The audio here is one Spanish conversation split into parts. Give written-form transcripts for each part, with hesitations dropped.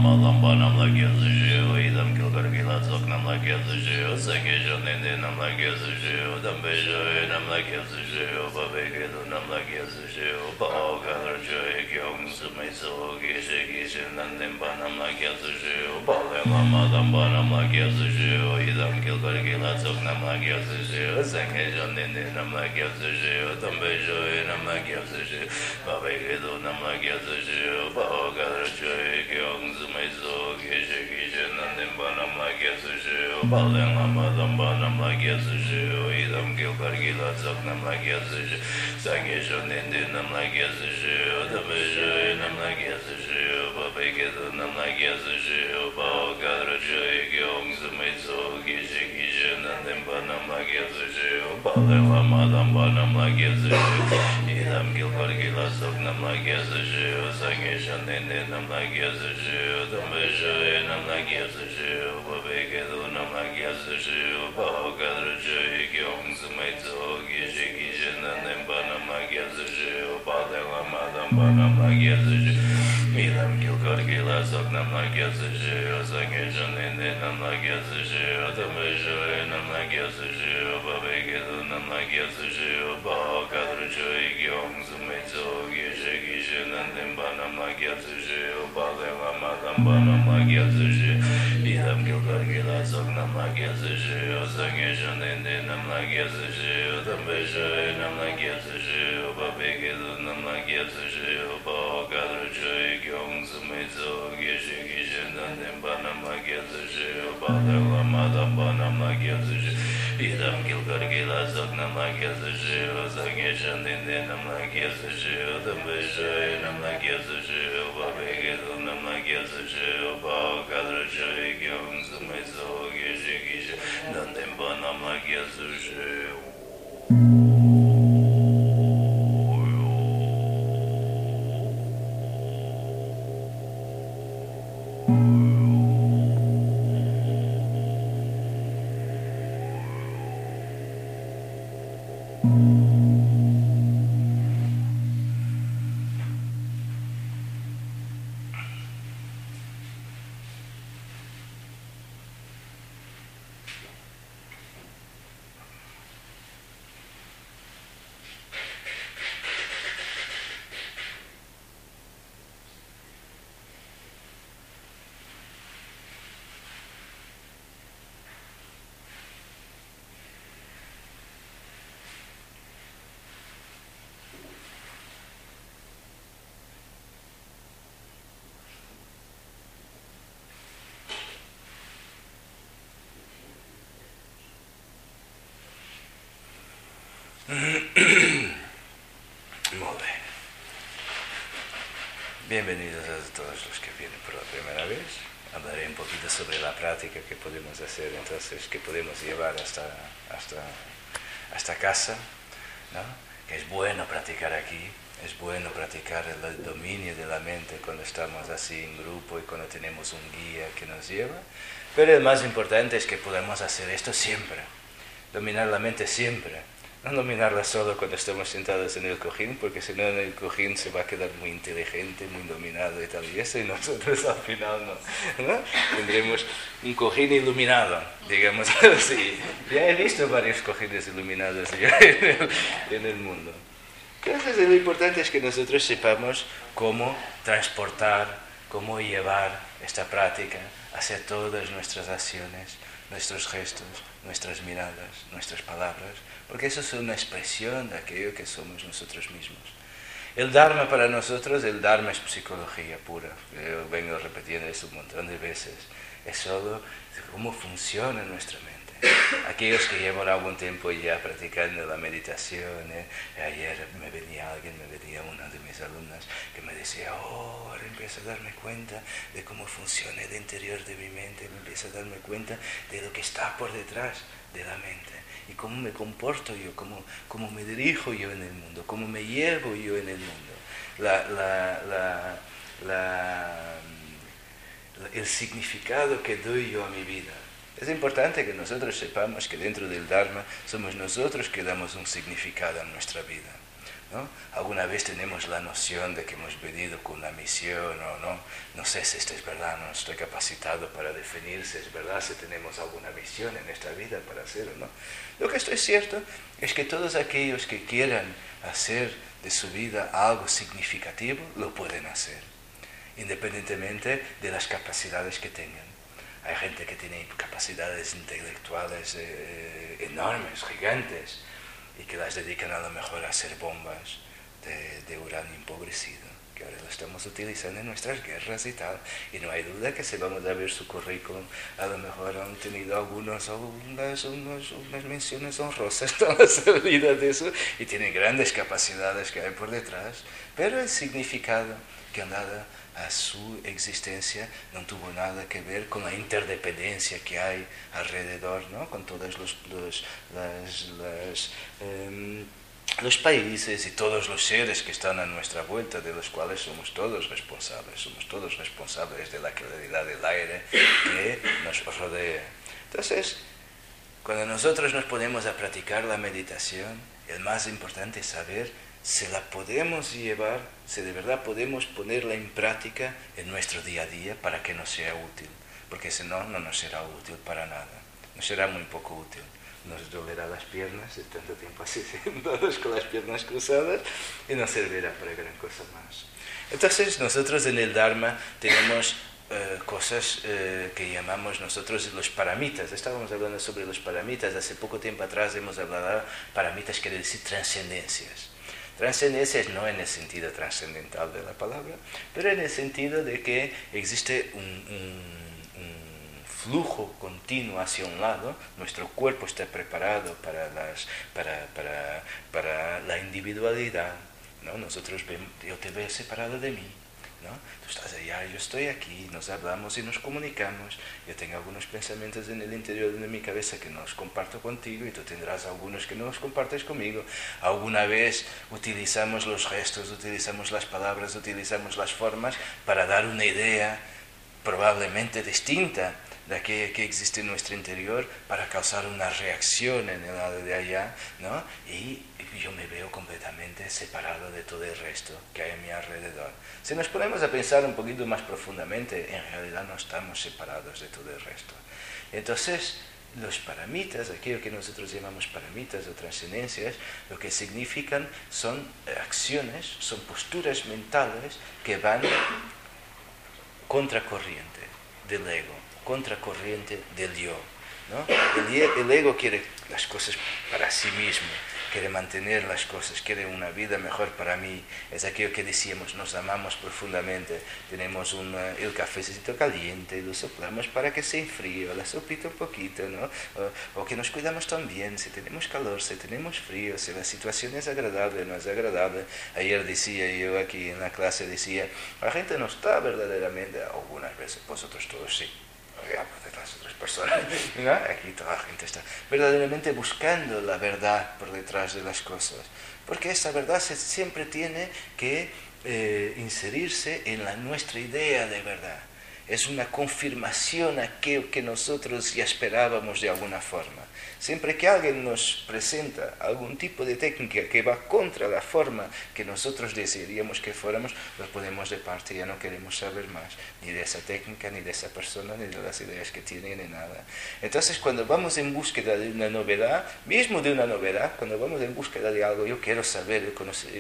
Bienvenidos a todos los que vienen por la primera vez. Hablaré un poquito sobre la práctica que podemos hacer, entonces, que podemos llevar hasta casa, ¿no? Que es bueno practicar aquí, es bueno practicar el dominio de la mente cuando estamos así en grupo y cuando tenemos un guía que nos lleva. Pero el más importante es que podamos hacer esto siempre, dominar la mente siempre. No dominarla solo cuando estamos sentados en el cojín, porque si no en el cojín se va a quedar muy inteligente, muy dominado y tal, y eso, y nosotros al final no. Tendremos un cojín iluminado, digamos así. Ya he visto varios cojines iluminados en el mundo. Entonces lo importante es que nosotros sepamos cómo transportar, cómo llevar esta práctica hacia todas nuestras acciones, nuestros gestos, nuestras miradas, nuestras palabras, porque eso es una expresión de aquello que somos nosotros mismos. El Dharma para nosotros, el Dharma es psicología pura. Yo vengo repitiendo eso un montón de veces. Es solo cómo funciona nuestra mente. Aquellos que llevan algún tiempo ya practicando la meditación, ayer me venía una de mis alumnas que me decía, ahora empiezo a darme cuenta de cómo funciona el interior de mi mente, me empiezo a darme cuenta de lo que está por detrás de la mente y cómo me comporto yo, cómo me dirijo yo en el mundo, cómo me llevo yo en el mundo. El significado que doy yo a mi vida. Es importante que nosotros sepamos que dentro del Dharma somos nosotros que damos un significado a nuestra vida. ¿no? Alguna vez tenemos la noción de que hemos venido con una misión o no. No sé si esto es verdad, no estoy capacitado para definir si es verdad, si tenemos alguna misión en esta vida para hacer o no. Lo que estoy cierto es que todos aquellos que quieran hacer de su vida algo significativo, lo pueden hacer, independientemente de las capacidades que tengan. Hay gente que tiene capacidades intelectuales enormes, gigantes, y que las dedican a lo mejor a hacer bombas de uranio empobrecido, que ahora lo estamos utilizando en nuestras guerras y tal. Y no hay duda que si vamos a ver su currículum, a lo mejor han tenido unas menciones honrosas en la salida de eso, y tienen grandes capacidades que hay por detrás, pero el significado que han dado a su existencia no tuvo nada que ver con la interdependencia que hay alrededor, ¿no? Con todos los países y todos los seres que están a nuestra vuelta, de los cuales somos todos responsables de la calidad del aire que nos rodea. Entonces, cuando nosotros nos ponemos a practicar la meditación, el más importante es saber si la podemos llevar, si de verdad podemos ponerla en práctica en nuestro día a día para que nos sea útil, porque si no, no nos será útil para nada, nos será muy poco útil. Nos dolerá las piernas de tanto tiempo así sentados con las piernas cruzadas y no servirá para gran cosa más. Entonces nosotros en el Dharma tenemos cosas que llamamos nosotros los paramitas. Estábamos hablando sobre los paramitas, hace poco tiempo atrás hemos hablado de paramitas, quiere decir trascendencias. Trascendencias no en el sentido trascendental de la palabra, pero en el sentido de que existe un flujo continuo hacia un lado, nuestro cuerpo está preparado para la individualidad, ¿no? Nosotros yo te veo separado de mí, ¿no? Tú estás allá, yo estoy aquí, nos hablamos y nos comunicamos. Yo tengo algunos pensamientos en el interior de mi cabeza que no los comparto contigo y tú tendrás algunos que no los compartes conmigo. Alguna vez utilizamos los gestos, utilizamos las palabras, utilizamos las formas para dar una idea probablemente distinta de aquella que existe en nuestro interior, para causar una reacción en el lado de allá, ¿no? Y yo me veo completamente separado de todo el resto que hay a mi alrededor. Si nos ponemos a pensar un poquito más profundamente, en realidad no estamos separados de todo el resto. Entonces, los paramitas, aquello que nosotros llamamos paramitas o trascendencias, lo que significan son acciones, son posturas mentales que van contracorriente del ego, contracorriente del yo, ¿no? El ego quiere las cosas para sí mismo, quiere mantener las cosas, quiere una vida mejor para mí. Es aquello que decíamos, nos amamos profundamente, tenemos el cafecito caliente y lo soplamos para que se enfríe, o la sopita un poquito, ¿no? O que nos cuidamos también, si tenemos calor, si tenemos frío, si la situación es agradable o no es agradable. Ayer decía yo aquí en la clase, decía, la gente no está verdaderamente, algunas veces, vosotros todos sí, por las otras personas, ¿no? Aquí toda la gente está verdaderamente buscando la verdad por detrás de las cosas, porque esa verdad siempre tiene que inserirse en nuestra idea de verdad. Es una confirmación a aquello que nosotros ya esperábamos de alguna forma. Siempre que alguien nos presenta algún tipo de técnica que va contra la forma que nosotros desearíamos que fuéramos, lo ponemos de parte, ya no queremos saber más, ni de esa técnica, ni de esa persona, ni de las ideas que tiene, ni nada. Entonces, cuando vamos en búsqueda de una novedad, mismo de una novedad, cuando vamos en búsqueda de algo, yo quiero saber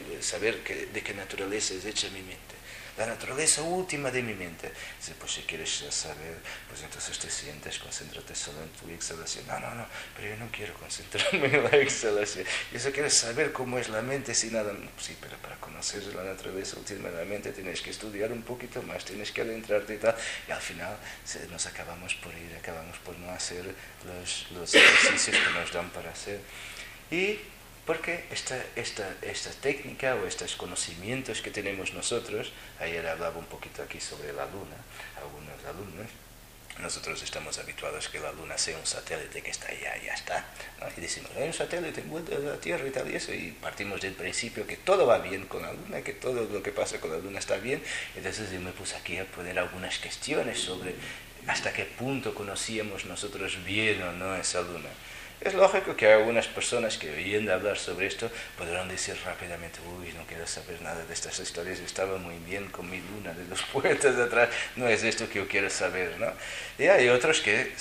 de qué naturaleza es hecha mi mente. La naturaleza última de mi mente. Dice, pues si quieres saber, pues entonces te sientes, concéntrate solo en tu exhalación. No, pero yo no quiero concentrarme en la exhalación. Yo solo quiero saber cómo es la mente sin nada. Sí, pero para conocer la naturaleza última de la mente tienes que estudiar un poquito más, tienes que adentrarte y tal. Y al final nos acabamos por no hacer los ejercicios que nos dan para hacer. Y porque esta técnica o estos conocimientos que tenemos nosotros, ayer hablaba un poquito aquí sobre la luna, algunos alumnos, nosotros estamos habituados que la luna sea un satélite que está allá, ya está, ¿no? Y decimos, hay un satélite envuelto en la Tierra y tal y eso, y partimos del principio que todo va bien con la luna, que todo lo que pasa con la luna está bien. Entonces yo me puse aquí a poner algunas cuestiones sobre hasta qué punto conocíamos nosotros bien o no esa luna. Es lógico que algunas personas que oyendo hablar sobre esto podrán decir rápidamente, uy, no quiero saber nada de estas historias, estaba muy bien con mi luna de los poetas de atrás, no es esto que yo quiero saber, ¿no? Y hay otros que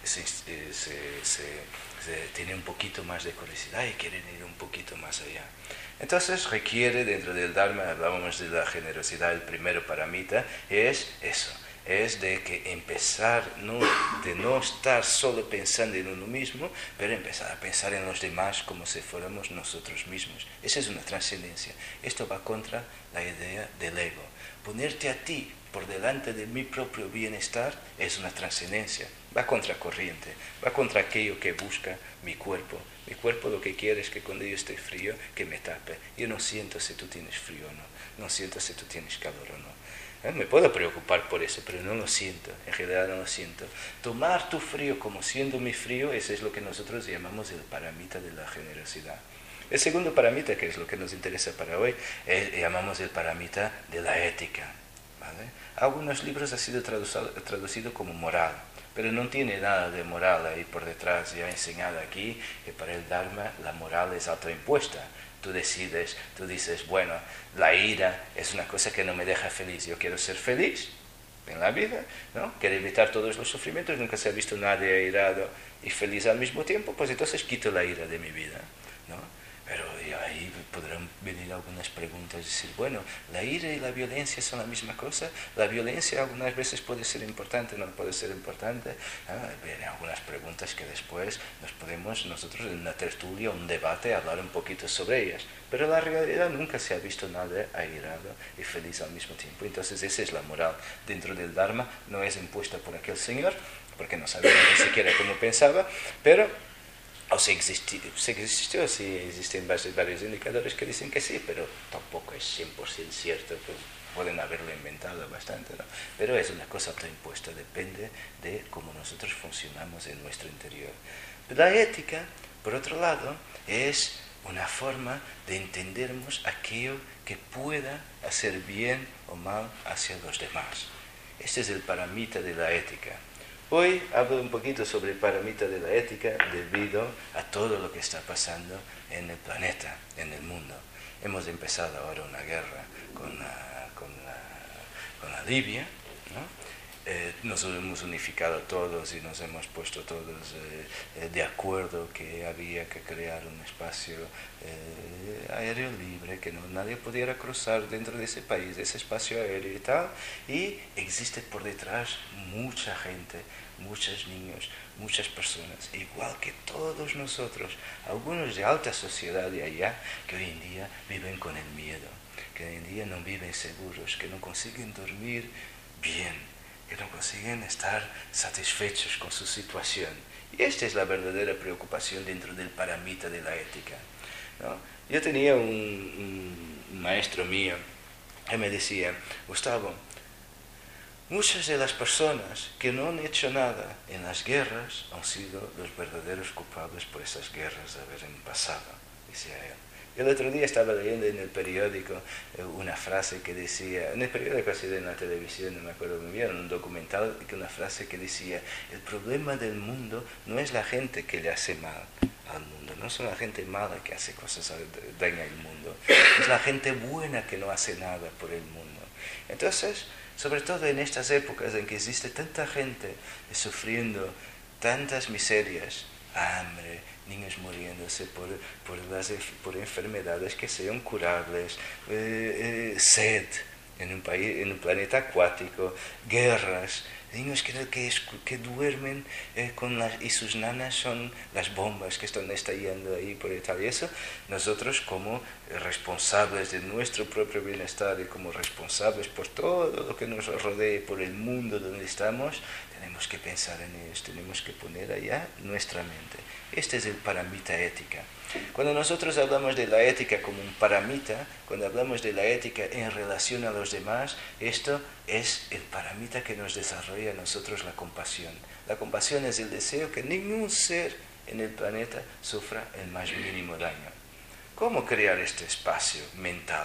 tienen un poquito más de curiosidad y quieren ir un poquito más allá. Entonces requiere, dentro del Dharma, hablábamos de la generosidad, el primero paramita, es eso. Es de que empezar, de no estar solo pensando en uno mismo, pero empezar a pensar en los demás como si fuéramos nosotros mismos. Esa es una trascendencia. Esto va contra la idea del ego. Ponerte a ti por delante de mi propio bienestar es una trascendencia. Va contra corriente, va contra aquello que busca mi cuerpo. Mi cuerpo lo que quiere es que cuando yo esté frío, que me tape. Yo no siento si tú tienes frío o no. No siento si tú tienes calor o no. Me puedo preocupar por eso, pero no lo siento, en realidad no lo siento. Tomar tu frío como siendo mi frío, eso es lo que nosotros llamamos el paramita de la generosidad. El segundo paramita, que es lo que nos interesa para hoy, llamamos el paramita de la ética. ¿Vale? Algunos libros han sido traducidos como moral, pero no tiene nada de moral ahí por detrás. Ya he enseñado aquí que para el Dharma la moral es autoimpuesta. Tú decides, tú dices, bueno, la ira es una cosa que no me deja feliz. Yo quiero ser feliz en la vida, ¿no? Quiero evitar todos los sufrimientos. Nunca se ha visto nadie airado y feliz al mismo tiempo, pues entonces quito la ira de mi vida, ¿no? Pero ahí podrán venir algunas preguntas y decir, bueno, ¿la ira y la violencia son la misma cosa? La violencia algunas veces puede ser importante, no puede ser importante. Vienen algunas preguntas que después nos podemos nosotros en una tertulia, un debate, hablar un poquito sobre ellas. Pero la realidad nunca se ha visto nada airado y feliz al mismo tiempo. Entonces esa es la moral dentro del Dharma, no es impuesta por aquel señor, porque no sabía ni siquiera cómo pensaba, pero o si existió, sí existen varios indicadores que dicen que sí, pero tampoco es 100% cierto, pues pueden haberlo inventado bastante, ¿no? Pero es una cosa autoimpuesta, depende de cómo nosotros funcionamos en nuestro interior. La ética, por otro lado, es una forma de entendernos aquello que pueda hacer bien o mal hacia los demás. Este es el paramita de la ética. Hoy hablo un poquito sobre el paramita de la ética debido a todo lo que está pasando en el planeta, en el mundo. Hemos empezado ahora una guerra con la Libia, ¿no? Nos hemos unificado todos y nos hemos puesto todos de acuerdo que había que crear un espacio aéreo libre, que nadie pudiera cruzar dentro de ese país, de ese espacio aéreo y tal. Y existe por detrás mucha gente, muchos niños, muchas personas, igual que todos nosotros, algunos de alta sociedad de allá, que hoy en día viven con el miedo, que hoy en día no viven seguros, que no consiguen dormir bien, que no consiguen estar satisfechos con su situación. Y esta es la verdadera preocupación dentro del paramita de la ética, ¿no? Yo tenía un maestro mío que me decía, Gustavo, muchas de las personas que no han hecho nada en las guerras han sido los verdaderos culpables por esas guerras de haber pasado, decía él. El otro día estaba leyendo en el periódico una frase que decía, en el periódico ha sido en la televisión, no me acuerdo muy bien, en un documental, una frase que decía, el problema del mundo no es la gente que le hace mal al mundo, no es la gente mala que hace cosas, daña al mundo, es la gente buena que no hace nada por el mundo. Entonces, sobre todo en estas épocas en que existe tanta gente sufriendo tantas miserias, hambre, niños muriéndose por enfermedades que sean curables, sed en un planeta acuático, guerras, niños que duermen y sus nanas son las bombas que están estallando ahí por y tal. Y eso, nosotros como responsables de nuestro propio bienestar y como responsables por todo lo que nos rodea, por el mundo donde estamos, tenemos que pensar en ellos, tenemos que poner allá nuestra mente. Este es el paramita ética. Cuando nosotros hablamos de la ética como un paramita, cuando hablamos de la ética en relación a los demás, esto es el paramita que nos desarrolla a nosotros la compasión. La compasión es el deseo que ningún ser en el planeta sufra el más mínimo daño. ¿Cómo crear este espacio mental?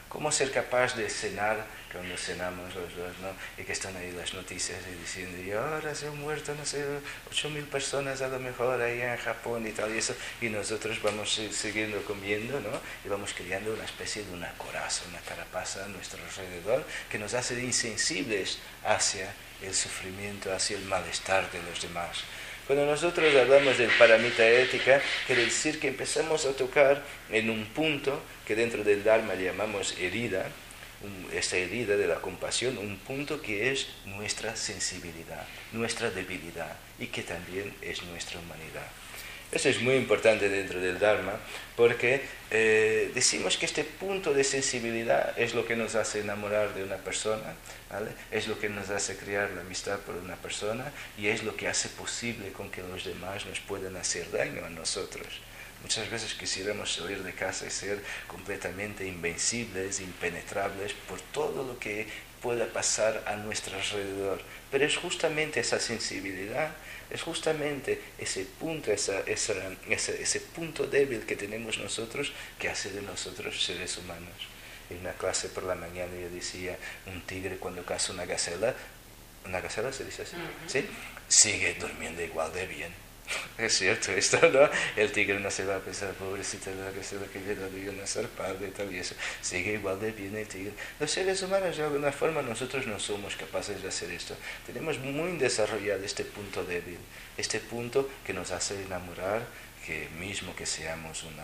¿Cómo ser capaz de cenar cuando cenamos los dos, ¿no? Y que están ahí las noticias y diciendo, y ahora se han muerto, no sé, 8.000 personas a lo mejor ahí en Japón y tal y eso, y nosotros vamos siguiendo comiendo, ¿no? Y vamos creando una especie de una coraza, una carapaza a nuestro alrededor que nos hace insensibles hacia el sufrimiento, hacia el malestar de los demás. Cuando nosotros hablamos del paramita ética, quiere decir que empezamos a tocar en un punto que dentro del Dharma llamamos herida, esta herida de la compasión, un punto que es nuestra sensibilidad, nuestra debilidad y que también es nuestra humanidad. Eso es muy importante dentro del Dharma porque decimos que este punto de sensibilidad es lo que nos hace enamorar de una persona, ¿vale? Es lo que nos hace crear la amistad por una persona y es lo que hace posible con que los demás nos puedan hacer daño a nosotros. Muchas veces quisiéramos salir de casa y ser completamente invencibles, impenetrables por todo lo que pueda pasar a nuestro alrededor. Pero es justamente esa sensibilidad, es justamente ese punto, ese punto débil que tenemos nosotros que hace de nosotros seres humanos. En una clase por la mañana yo decía, un tigre cuando caza una gacela se dice así, ¿sí? Sigue durmiendo igual de bien. Es cierto esto, ¿no? El tigre no se va a pensar, pobrecita la gacela que le da una zarpada y tal y eso. Sigue igual de bien el tigre. Los seres humanos, de alguna forma, nosotros no somos capaces de hacer esto. Tenemos muy desarrollado este punto débil, este punto que nos hace enamorar, que mismo que seamos un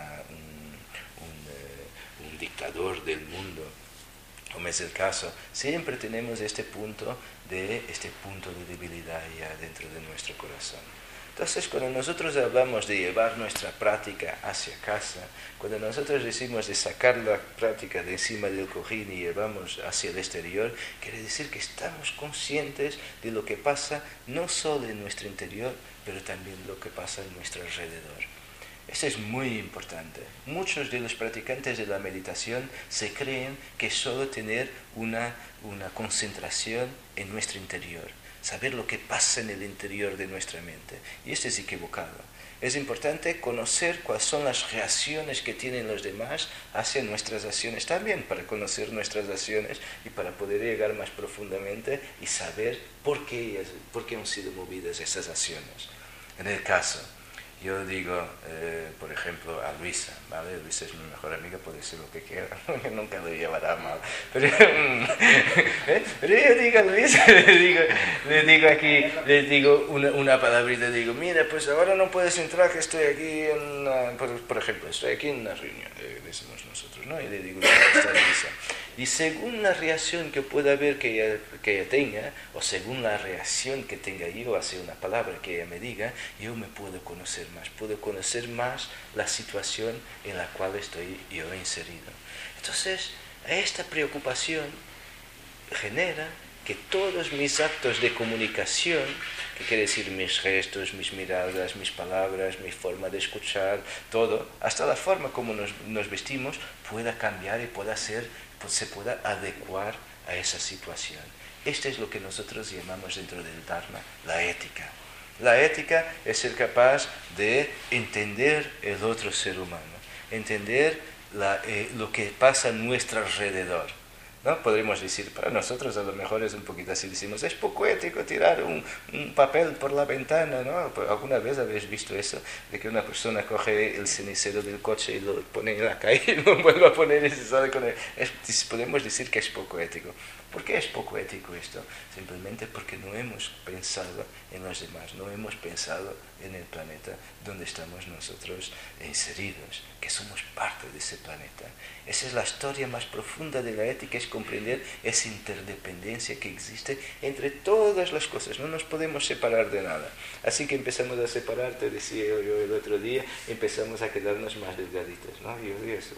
dictador del mundo, como es el caso, siempre tenemos este punto de debilidad ya dentro de nuestro corazón. Entonces, cuando nosotros hablamos de llevar nuestra práctica hacia casa, cuando nosotros decimos de sacar la práctica de encima del cojín y llevamos hacia el exterior, quiere decir que estamos conscientes de lo que pasa no solo en nuestro interior, pero también lo que pasa en nuestro alrededor. Esto es muy importante. Muchos de los practicantes de la meditación se creen que solo tener una concentración en nuestro interior, saber lo que pasa en el interior de nuestra mente. Y esto es equivocado. Es importante conocer cuáles son las reacciones que tienen los demás hacia nuestras acciones también, para conocer nuestras acciones y para poder llegar más profundamente y saber por qué han sido movidas esas acciones. En el caso, yo digo, por ejemplo, a Luisa, ¿vale? Luisa es mi mejor amiga, puede ser lo que quiera, nunca lo llevará mal. Pero yo digo a Luisa, le digo una palabrita, digo, mira, pues ahora no puedes entrar, que estoy aquí por ejemplo, estoy aquí en una reunión, decimos nosotros, ¿no? Y le digo, está Luisa. Y según la reacción que pueda haber que ella tenga, o según la reacción que tenga yo hacia una palabra que ella me diga, yo me puedo conocer más la situación en la cual estoy yo inserido. Entonces, esta preocupación genera que todos mis actos de comunicación, que quiere decir mis gestos, mis miradas, mis palabras, mi forma de escuchar, todo, hasta la forma como nos vestimos, pueda cambiar y se pueda adecuar a esa situación. Esto es lo que nosotros llamamos dentro del Dharma la ética. La ética es ser capaz de entender el otro ser humano, entender lo que pasa a nuestro alrededor, ¿no? Podríamos decir, para nosotros a lo mejor es un poquito así, decimos, es poco ético tirar un papel por la ventana, ¿no? ¿Alguna vez habéis visto eso? De que una persona coge el cenicero del coche y lo pone en la calle y lo vuelve a poner y se sale con él. Podemos decir que es poco ético. ¿Por qué es poco ético esto? Simplemente porque no hemos pensado en los demás, no hemos pensado en el planeta donde estamos nosotros inseridos, que somos parte de ese planeta. Esa es la historia más profunda de la ética, es comprender esa interdependencia que existe entre todas las cosas. No nos podemos separar de nada. Así que empezamos a separar, te decía yo el otro día, empezamos a quedarnos más delgaditos, ¿no? Yo eso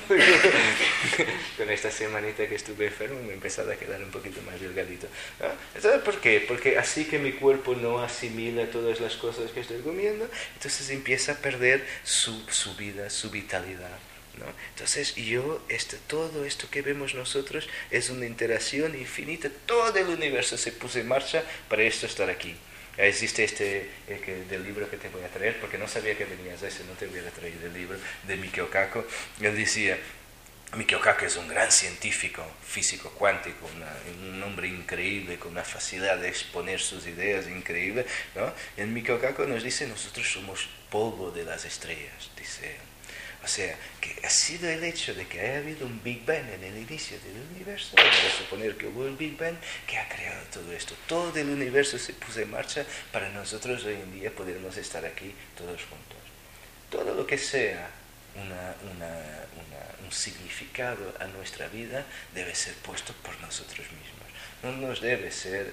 empezó. Con esta semanita que estuve enfermo me he empezado a quedar un poquito más delgadito, ¿no? ¿Sabes por qué? Porque así que mi cuerpo no asimila todas las cosas que estoy comiendo, entonces empieza a perder su vida, su vitalidad, ¿no? Entonces todo esto que vemos nosotros es una interacción infinita. Todo el universo se puso en marcha para esto estar aquí. Existe del libro que te voy a traer, porque no sabía que venías a ese, no te hubiera traído el libro de Mikio Kaku. Él decía, Mikio Kaku es un gran científico, físico cuántico, un hombre increíble, con una facilidad de exponer sus ideas increíble, ¿no? Y en Mikio Kaku nos dice, nosotros somos polvo de las estrellas, dice él. O sea, que ha sido el hecho de que haya habido un Big Bang en el inicio del universo, vamos a suponer que hubo el Big Bang, que ha creado todo esto. Todo el universo se puso en marcha para nosotros hoy en día podernos estar aquí todos juntos. Todo lo que sea un significado a nuestra vida debe ser puesto por nosotros mismos. No nos debe ser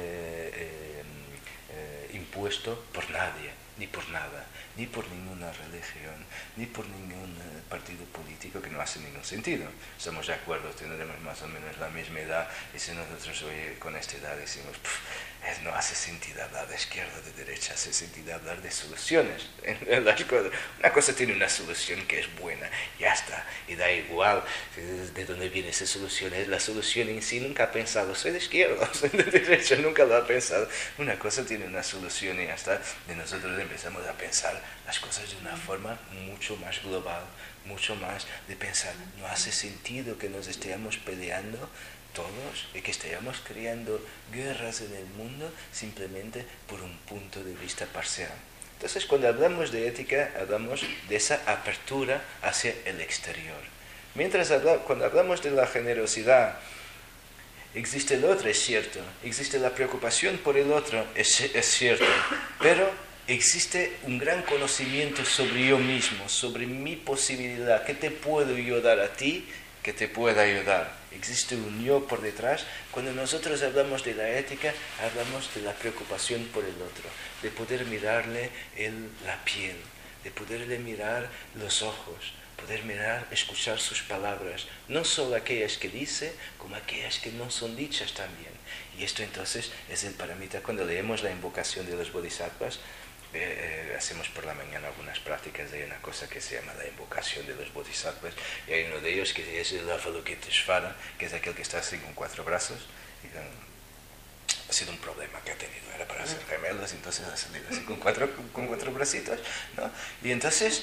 impuesto por nadie, ni por nada, ni por ninguna religión, ni por ningún partido político, que no hace ningún sentido. Estamos de acuerdo, tendremos más o menos la misma edad, y si nosotros hoy con esta edad decimos, no hace sentido hablar de izquierda o de derecha, hace sentido hablar de soluciones. Una cosa tiene una solución que es buena, ya está, y da igual de dónde viene esa solución. La solución en sí nunca ha pensado, soy de izquierda o soy de derecha, nunca lo ha pensado. Una cosa tiene una solución y ya está, y nosotros empezamos a pensar las cosas de una forma mucho más global, mucho más de pensar, no hace sentido que nos estemos peleando todos y que estemos creando guerras en el mundo simplemente por un punto de vista parcial. Entonces, cuando hablamos de ética, hablamos de esa apertura hacia el exterior. Mientras cuando hablamos de la generosidad, existe el otro, es cierto, existe la preocupación por el otro, es cierto, pero existe un gran conocimiento sobre yo mismo, sobre mi posibilidad, qué te puedo yo dar a ti que te pueda ayudar. Existe un yo por detrás. Cuando nosotros hablamos de la ética, hablamos de la preocupación por el otro, de poder mirarle la piel, de poderle mirar los ojos, poder mirar, escuchar sus palabras, no solo aquellas que dice, como aquellas que no son dichas también. Y esto entonces es el paramita. Cuando leemos la invocación de los bodhisattvas, hacemos por la mañana algunas prácticas de una cosa que se llama la invocación de los bodhisattvas, y hay uno de ellos que es el Avalokiteshvara, que es aquel que está así con 4 brazos. Ha sido un problema que ha tenido, era para hacer gemelos, entonces ha salido así con cuatro bracitos, ¿no? Y entonces,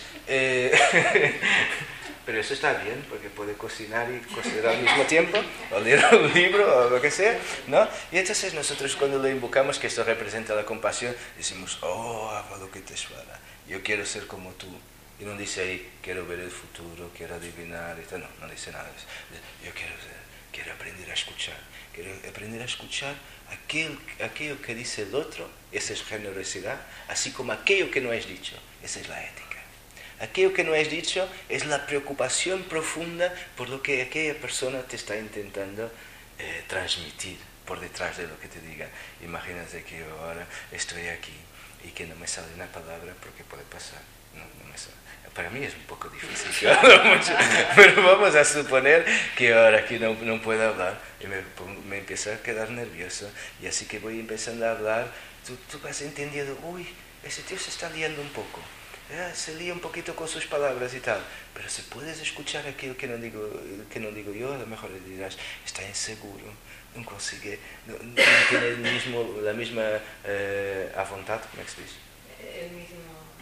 pero eso está bien, porque puede cocinar y coser al mismo tiempo, o leer un libro, o lo que sea, ¿no? Y entonces nosotros cuando lo invocamos, que esto representa la compasión, decimos, oh, Avalokiteshvara, yo quiero ser como tú. Y no dice ahí, quiero ver el futuro, quiero adivinar, no dice nada de eso. Yo quiero aprender a escuchar. Quiero aprender a escuchar aquello que dice el otro, esa es generosidad, así como aquello que no has dicho, esa es la ética. Aquello que no has dicho es la preocupación profunda por lo que aquella persona te está intentando transmitir por detrás de lo que te diga. Imagínate que yo ahora estoy aquí y que no me sale una palabra porque puede pasar. No me sale. Para mí es un poco difícil, yo hablo mucho, pero vamos a suponer que ahora aquí no puedo hablar y me empiezo a quedar nervioso, y así que voy empezando a hablar, tú vas entendiendo, uy, ese tío se está liando un poco, se lía un poquito con sus palabras y tal, pero si puedes escuchar aquello que no digo yo, a lo mejor le dirás, está inseguro, no consigue, no tiene la misma voluntad, ¿cómo se dice? El mismo...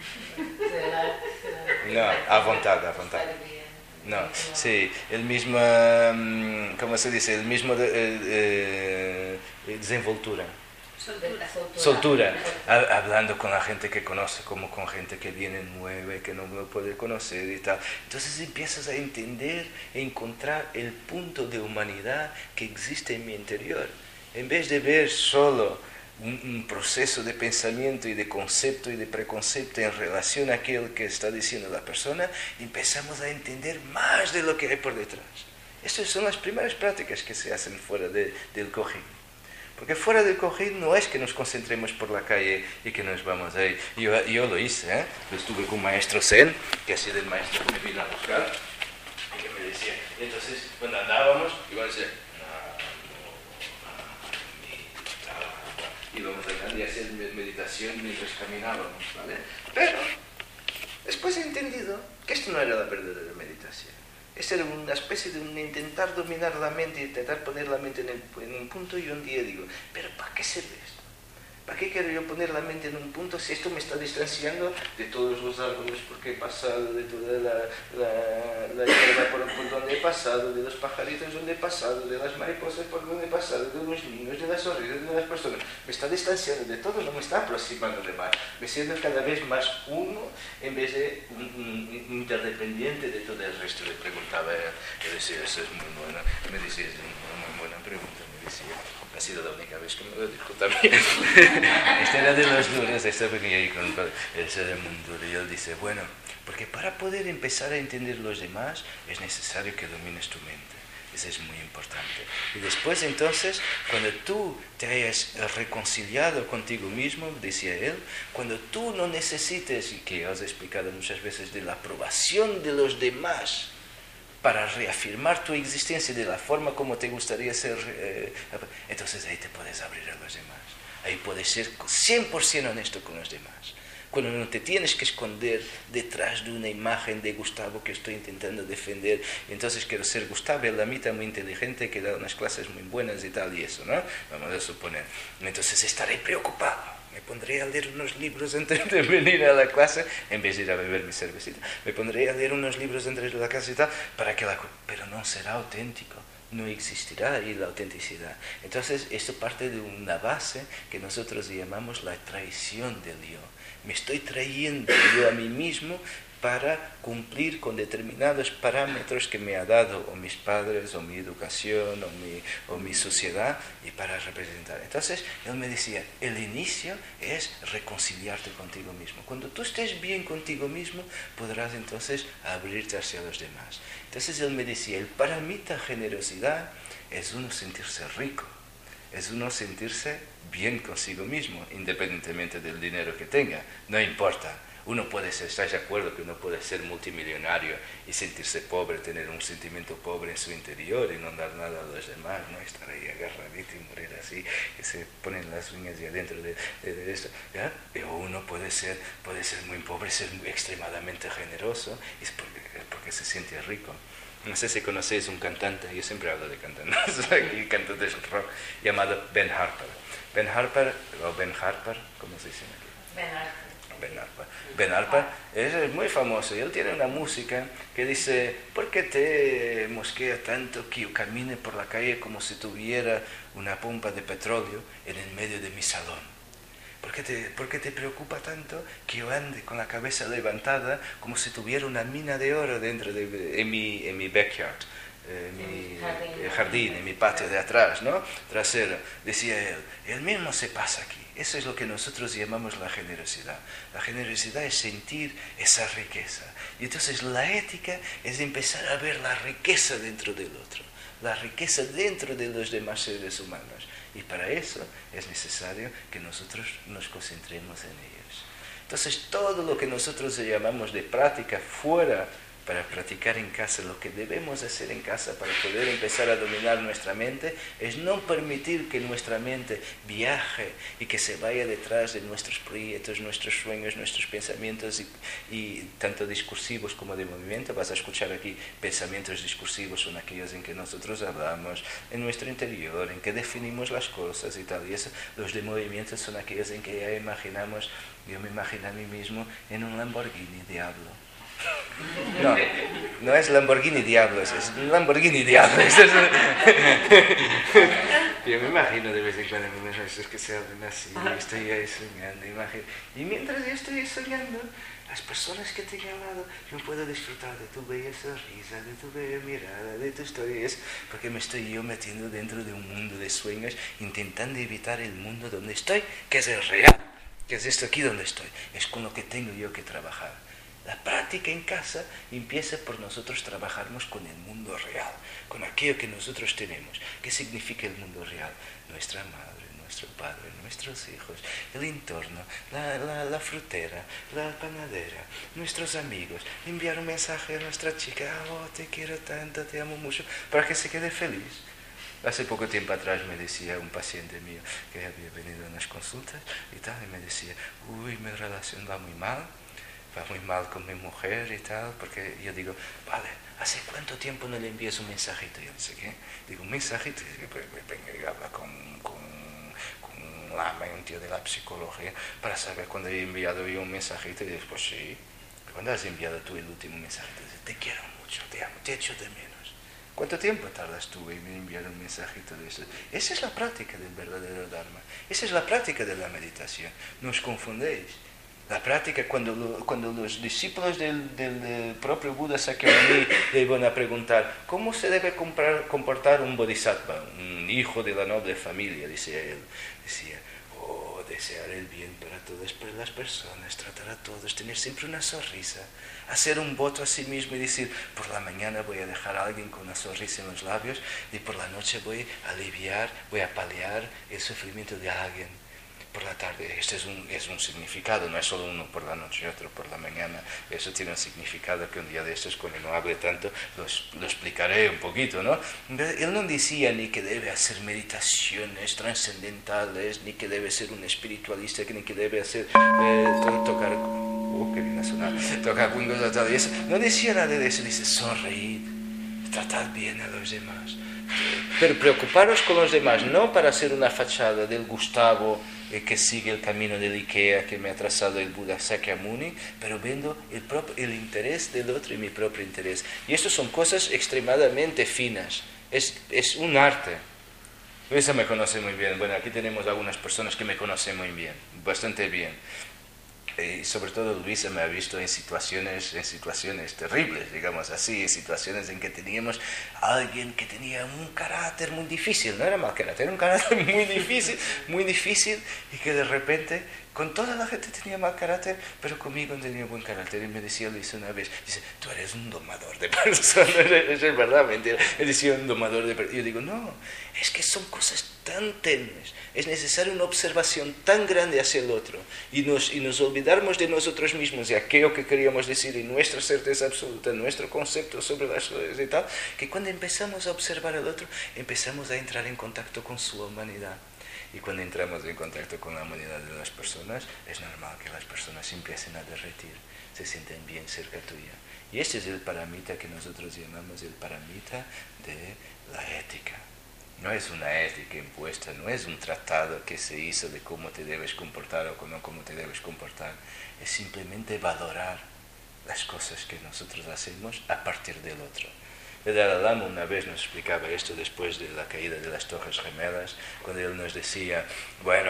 No, a voluntad. No, sí, el mismo, ¿cómo se dice? El mismo desenvoltura. Soltura. Hablando con la gente que conoce, como con gente que viene nueva y que no lo puede conocer y tal. Entonces empiezas a entender e encontrar el punto de humanidad que existe en mi interior. En vez de ver solo un proceso de pensamiento y de concepto y de preconcepto en relación a aquello que está diciendo la persona, empezamos a entender más de lo que hay por detrás. Estas son las primeras prácticas que se hacen fuera del Kojin. Porque fuera del Kojin no es que nos concentremos por la calle y que nos vamos ahí. Yo lo hice, Yo estuve con un maestro Zen, que ha sido el maestro que me vino a buscar, y que me decía, entonces cuando andábamos, igual decía, íbamos a hacer meditación mientras caminábamos, ¿vale? Pero después he entendido que esto no era la verdadera meditación. Esto era una especie de intentar dominar la mente, intentar poner la mente en un punto, y un día digo, ¿pero para qué sirve esto? ¿Para qué quiero yo poner la mente en un punto si esto me está distanciando de todos los árboles porque he pasado, de toda la hierba por donde he pasado, de los pajaritos donde he pasado, de las mariposas por donde he pasado, de los niños, de las sonrisas de las personas? Me está distanciando de todo, no me está aproximando de más. Me siento cada vez más uno en vez de un interdependiente de todo el resto. Le preguntaba a él, yo decía, eso es muy bueno. Me decía, es una muy buena pregunta, me decía. Ha sido la única vez que me lo dijo también. Este era de los duros, este pequeño ahí con el ser muy duro. Y él dice, bueno, porque para poder empezar a entender los demás es necesario que domines tu mente. Eso es muy importante. Y después entonces, cuando tú te hayas reconciliado contigo mismo, decía él, cuando tú no necesites, y que has explicado muchas veces, de la aprobación de los demás, para reafirmar tu existencia de la forma como te gustaría ser, entonces ahí te puedes abrir a los demás. Ahí puedes ser 100% honesto con los demás. Cuando no te tienes que esconder detrás de una imagen de Gustavo que estoy intentando defender, y entonces quiero ser Gustavo, el lamita muy inteligente que da unas clases muy buenas y tal y eso, ¿no? Vamos a suponer. Entonces estaré preocupado. Me pondré a leer unos libros antes de venir a la clase, en vez de ir a beber mi cervecita. Me pondré a leer unos libros antes de la clase y tal, para que pero no será auténtico, no existirá ahí la autenticidad. Entonces, esto parte de una base que nosotros llamamos la traición del yo. Me estoy trayendo yo a mí mismo para cumplir con determinados parámetros que me ha dado o mis padres, o mi educación, o mi sociedad, y para representar. Entonces, él me decía, el inicio es reconciliarte contigo mismo. Cuando tú estés bien contigo mismo, podrás entonces abrirte hacia los demás. Entonces, él me decía, el paramita generosidad es uno sentirse rico, es uno sentirse bien consigo mismo, independientemente del dinero que tenga, no importa. Uno puede ser, ¿estás de acuerdo que uno puede ser multimillonario y sentirse pobre, tener un sentimiento pobre en su interior y no dar nada a los demás, ¿no? Estar ahí agarradito y morir así, que se ponen las uñas ya dentro de esto, ¿ya? Pero uno puede ser muy pobre, ser extremadamente generoso, es porque se siente rico. No sé si conocéis un cantante, yo siempre hablo de cantantes, aquí cantantes rock, llamado Ben Harper. Ben Harper, o Ben Harper, ¿cómo se dice aquí? Ben Harper. Ben Harper es muy famoso y él tiene una música que dice, ¿por qué te mosquea tanto que yo camine por la calle como si tuviera una pompa de petróleo en el medio de mi salón? ¿Por qué te preocupa tanto que yo ande con la cabeza levantada como si tuviera una mina de oro en mi backyard? Mi jardín, en mi patio de atrás, ¿no? Trasero. Decía él mismo se pasa aquí. Eso es lo que nosotros llamamos la generosidad. La generosidad es sentir esa riqueza. Y entonces la ética es empezar a ver la riqueza dentro del otro, la riqueza dentro de los demás seres humanos. Y para eso es necesario que nosotros nos concentremos en ellos. Entonces todo lo que nosotros llamamos de práctica fuera para practicar en casa, lo que debemos hacer en casa para poder empezar a dominar nuestra mente es no permitir que nuestra mente viaje y que se vaya detrás de nuestros proyectos, nuestros sueños, nuestros pensamientos y tanto discursivos como de movimiento. Vas a escuchar aquí pensamientos discursivos son aquellos en que nosotros hablamos en nuestro interior, en que definimos las cosas y tal, y eso. Los de movimiento son aquellos en que ya imaginamos, yo me imagino a mí mismo en un Lamborghini Diablo. No es Lamborghini Diablo, es Lamborghini Diablo. Yo me imagino de vez en cuando esos que se hablan así, y estoy ahí soñando, imagino. Y mientras yo estoy soñando, las personas que tengo al lado, yo puedo disfrutar de tu bella sonrisa, de tu bella mirada, de tu historia, porque me estoy yo metiendo dentro de un mundo de sueños, intentando evitar el mundo donde estoy, que es el real, que es esto aquí donde estoy, es con lo que tengo yo que trabajar. La práctica en casa empieza por nosotros trabajarnos con el mundo real, con aquello que nosotros tenemos. ¿Qué significa el mundo real? Nuestra madre, nuestro padre, nuestros hijos, el entorno, la frutera, la panadera, nuestros amigos. Enviar un mensaje a nuestra chica, oh, te quiero tanto, te amo mucho, para que se quede feliz. Hace poco tiempo atrás me decía un paciente mío que había venido a unas consultas y tal, y me decía, uy, mi relación va muy mal con mi mujer y tal, porque yo digo, vale, ¿hace cuánto tiempo no le envías un mensajito? Yo no sé qué. Digo, un mensajito, y habla con un lama y un tío de la psicología para saber cuando he enviado yo un mensajito y dices, pues sí. Cuando has enviado tú el último mensajito, dices, te quiero mucho, te amo, te echo de menos. ¿Cuánto tiempo tardas tú en enviar un mensajito de eso? Esa es la práctica del verdadero Dharma. Esa es la práctica de la meditación. No os confundéis. La práctica, cuando los discípulos del propio Buda Sakyamuni le iban a preguntar ¿cómo se debe comportar un bodhisattva, un hijo de la noble familia? Decía él, desear el bien para todas las personas, tratar a todos, tener siempre una sonrisa, hacer un voto a sí mismo y decir, por la mañana voy a dejar a alguien con una sonrisa en los labios y por la noche voy a aliviar, voy a paliar el sufrimiento de alguien. Por la tarde, este es un significado, no es solo uno por la noche y otro por la mañana. Eso tiene un significado que un día de estos, cuando no hable tanto, lo explicaré un poquito, ¿no? Él no decía ni que debe hacer meditaciones trascendentales, ni que debe ser un espiritualista, ni que debe hacer tocar... qué bien ha sonado, tocar cosas tal y eso. No decía nada de eso, dice sonreír, tratar bien a los demás. Pero preocuparos con los demás, no para hacer una fachada del Gustavo que sigue el camino del Ikea que me ha trazado el Buda Sakyamuni, pero viendo el interés del otro y mi propio interés. Y estas son cosas extremadamente finas, es un arte. Luisa me conoce muy bien, bueno, aquí tenemos algunas personas que me conocen muy bien, bastante bien. Y sobre todo Luisa me ha visto en situaciones terribles, digamos así, en situaciones en que teníamos a alguien que tenía un carácter muy difícil, no era mal carácter, era un carácter muy difícil, y que de repente con toda la gente tenía mal carácter, pero conmigo tenía buen carácter. Y me decía Luisa una vez, dice, tú eres un domador de personas, eso es verdad, mentira, él decía un domador de personas. Y yo digo, no, es que son cosas tan tenues, es necesaria una observación tan grande hacia el otro, y nos olvidarnos de nosotros mismos, de aquello que queríamos decir, y nuestra certeza absoluta, nuestro concepto sobre las cosas y tal, que cuando empezamos a observar al otro, empezamos a entrar en contacto con su humanidad. Y cuando entramos en contacto con la humanidad de las personas, es normal que las personas empiecen a derretir, se sienten bien cerca tuya. Y este es el paramita que nosotros llamamos el paramita de la ética. No es una ética impuesta, no es un tratado que se hizo de cómo te debes comportar o no cómo te debes comportar. Es simplemente valorar las cosas que nosotros hacemos a partir del otro. El Dalai Lama una vez nos explicaba esto después de la caída de las Torres Gemelas, cuando él nos decía, bueno,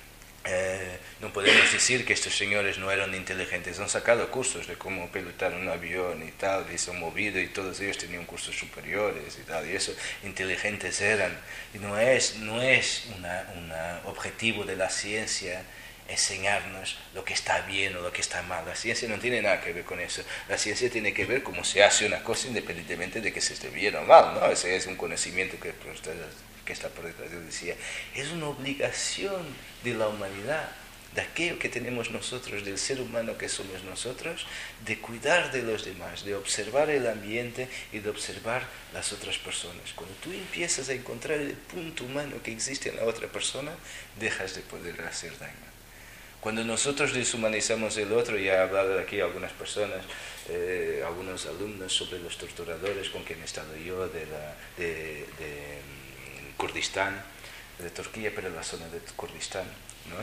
no podemos decir que estos señores no eran inteligentes, han sacado cursos de cómo pilotar un avión y tal, y se han movido y todos ellos tenían cursos superiores y tal, y eso, inteligentes eran. Y no es un objetivo de la ciencia enseñarnos lo que está bien o lo que está mal. La ciencia no tiene nada que ver con eso. La ciencia tiene que ver cómo se hace una cosa independientemente de que se esté bien o mal, ¿no? Ese es un conocimiento que está por detrás. Yo decía, es una obligación de la humanidad, de aquello que tenemos nosotros, del ser humano que somos nosotros, de cuidar de los demás, de observar el ambiente y de observar las otras personas. Cuando tú empiezas a encontrar el punto humano que existe en la otra persona, dejas de poder hacer daño. Cuando nosotros deshumanizamos el otro, ya he hablado aquí a algunas personas, algunos alumnos sobre los torturadores con quien he estado yo de Kurdistán, de Turquía, pero en la zona de Kurdistán, ¿no?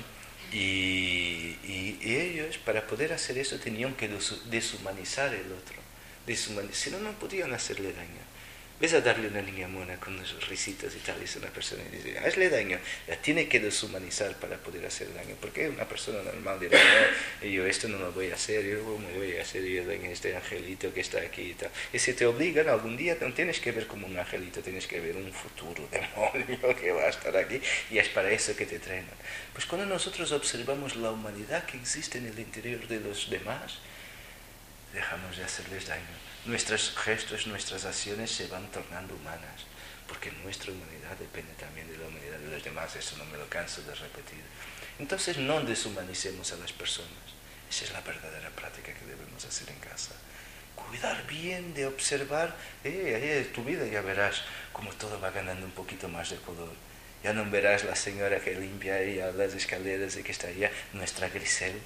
Y ellos, para poder hacer eso, tenían que deshumanizar el otro. Si no, no podían hacerle daño. Ves a darle una niña mona con unos risitos y tal, y es una persona y dice, hazle daño. La tiene que deshumanizar para poder hacer daño. Porque una persona normal dirá, no, yo esto no lo voy a hacer, yo me voy a hacer yo daño a este angelito que está aquí y tal. Y si te obligan algún día, no tienes que ver como un angelito, tienes que ver un futuro demonio que va a estar aquí, y es para eso que te traen. Pues cuando nosotros observamos la humanidad que existe en el interior de los demás, dejamos de hacerles daño. Nuestros gestos, nuestras acciones se van tornando humanas, porque nuestra humanidad depende también de la humanidad de los demás, eso no me lo canso de repetir. Entonces no deshumanicemos a las personas, esa es la verdadera práctica que debemos hacer en casa. Cuidar bien de observar, tu vida ya verás como todo va ganando un poquito más de color. Ya no verás la señora que limpia ahí a las escaleras y que está allá, nuestra Grisel,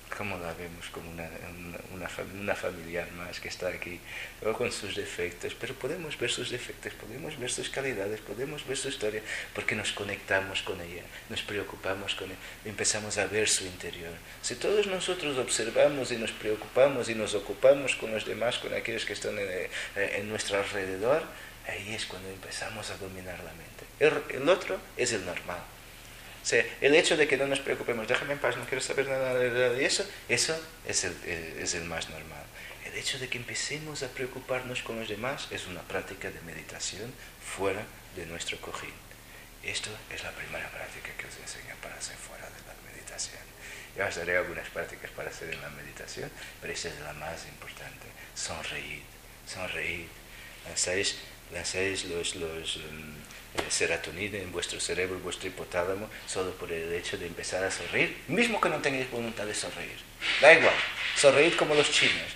¿cómo la vemos? Como una familiar más que está aquí, pero con sus defectos, pero podemos ver sus defectos, podemos ver sus calidades, podemos ver su historia, porque nos conectamos con ella, nos preocupamos con ella, empezamos a ver su interior. Si todos nosotros observamos y nos preocupamos y nos ocupamos con los demás, con aquellos que están en nuestro alrededor, ahí es cuando empezamos a dominar la mente. El otro es el normal. O sea, el hecho de que no nos preocupemos, déjame en paz, no quiero saber nada de eso, eso es el más normal. El hecho de que empecemos a preocuparnos con los demás es una práctica de meditación fuera de nuestro cojín. Esto es la primera práctica que os enseño para hacer fuera de la meditación. Ya os daré algunas prácticas para hacer en la meditación, pero esta es la más importante. Sonreír, sonreír. Lanzáis serotonina en vuestro cerebro, vuestro hipotálamo, solo por el hecho de empezar a sonreír, mismo que no tengáis voluntad de sonreír. Da igual, sonreíd como los chinos.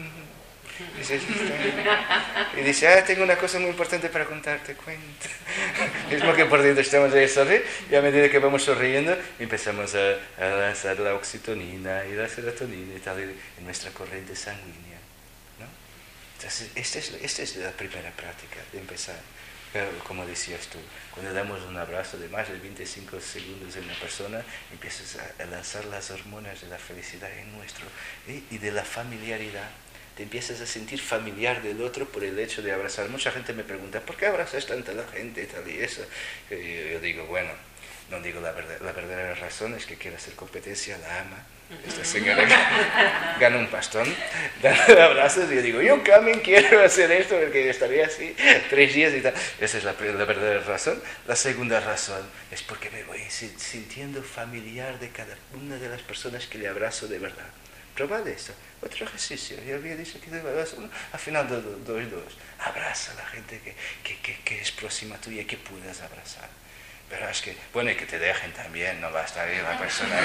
Y dice, tengo una cosa muy importante para contarte, cuenta. Mismo que por dentro estamos ahí a sonreír, y a medida que vamos sonriendo, empezamos a lanzar la oxitocinina y la serotonina y tal, en nuestra corriente sanguínea, ¿no? Entonces, esta es la primera práctica de empezar. Pero, como decías tú, cuando damos un abrazo de más de 25 segundos en una persona, empiezas a lanzar las hormonas de la felicidad en nuestro y de la familiaridad. Te empiezas a sentir familiar del otro por el hecho de abrazar. Mucha gente me pregunta, ¿por qué abrazas tanta la gente y tal y eso? Yo digo, bueno, no digo la verdadera razón es que quiere hacer competencia, la ama. Esta señora gana un pastón dando abrazos y yo digo, yo también quiero hacer esto porque estaría así 3 días y tal. Esa es la verdadera razón. La segunda razón es porque me voy sintiendo familiar de cada una de las personas que le abrazo de verdad. Probad esto. Otro ejercicio. Yo había dicho que al final de 2. Abraza a la gente que es próxima tuya y que puedas abrazar. Pero es que, bueno, y que te dejen también, no basta ahí la persona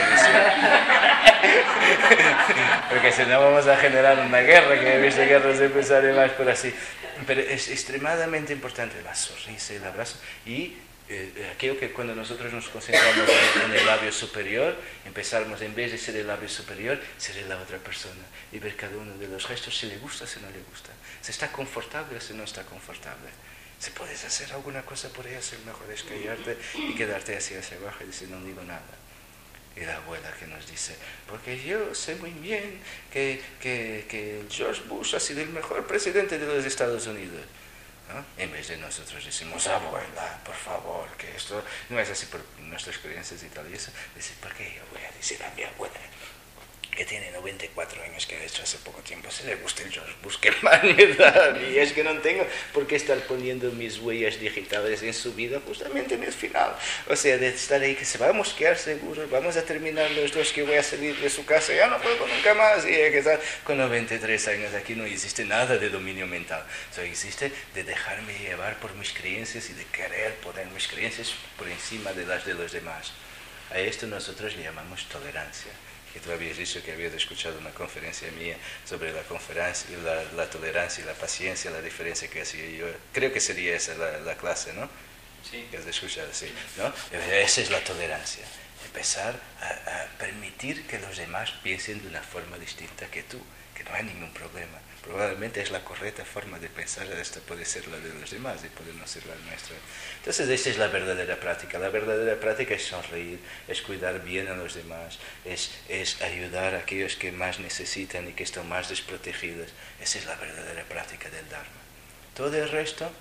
porque si no vamos a generar una guerra, que he visto guerras empezar y más por así. Pero es extremadamente importante la sonrisa y el abrazo, y aquello que cuando nosotros nos concentramos en el labio superior, empezamos, en vez de ser el labio superior, ser la otra persona, y ver cada uno de los gestos, si le gusta, si no le gusta, si está confortable o si no está confortable. Si puedes hacer alguna cosa por ella, el mejor es callarte y quedarte así hacia abajo y decir, no digo nada. Y la abuela que nos dice, porque yo sé muy bien que George Bush ha sido el mejor presidente de los Estados Unidos, ¿no? En vez de nosotros decimos, abuela, por favor, que esto no es así por nuestras creencias y tal y eso. Decir, ¿por qué yo voy a decir a mi abuela, que tiene 94 años, que de hecho hace poco tiempo, si le gusta el George Bush, qué mal me da? Y es que no tengo por qué estar poniendo mis huellas digitales en su vida justamente en el final. O sea, de estar ahí que se va a mosquear seguro, vamos a terminar los dos, que voy a salir de su casa, ya no puedo nunca más, y que estar con 93 años aquí. No existe nada de dominio mental, solo existe de dejarme llevar por mis creencias y de querer poner mis creencias por encima de las de los demás. A esto nosotros le llamamos tolerancia. Que tú habías dicho que habías escuchado una conferencia mía sobre la tolerancia y la paciencia, la diferencia que hacía yo. Creo que sería esa la clase, ¿no? Sí. Que has escuchado, sí, ¿no? Esa es la tolerancia. Empezar a permitir que los demás piensen de una forma distinta que tú, que no hay ningún problema. Probablemente es la correcta forma de pensar, esta puede ser la de los demás y puede no ser la nuestra. Entonces, esta es la verdadera práctica. La verdadera práctica es sonreír, es cuidar bien a los demás, es ayudar a aquellos que más necesitan y que están más desprotegidos. Esa es la verdadera práctica del Dharma. Todo el resto,